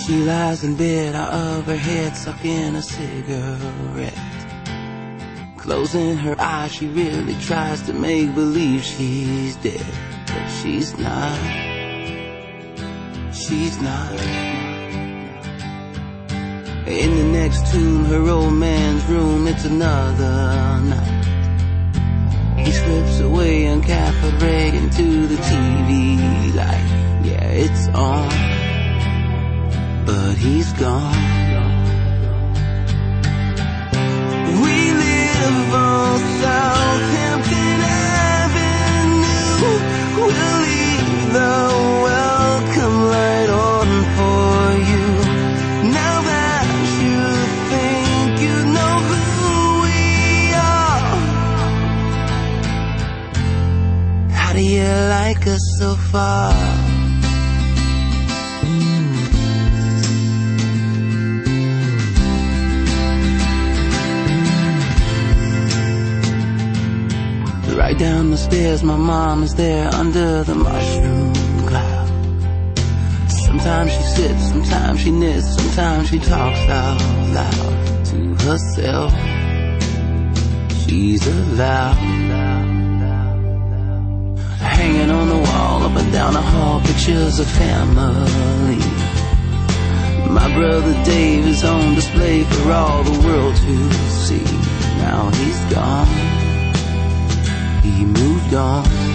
She lies in bed, out of her head, sucking a cigarette. Closing her eyes, she really tries to make believe she's dead. But she's not. She's not. In the next tomb, her old man's room, it's another night. He slips away and Catholic Reagan to the TV light. Yeah, it's on, but he's gone. We live on Southampton Avenue. We'll leave the welcome light on for you. Now that you think you know who we are, how do you like us so far? Right down the stairs, my mom is there under the mushroom cloud. Sometimes she sits, sometimes she knits, sometimes she talks out loud to herself. She's allowed. Hanging on the wall, up and down the hall, pictures of family. My brother Dave is on display for all the world to see. Now he's gone. He moved on.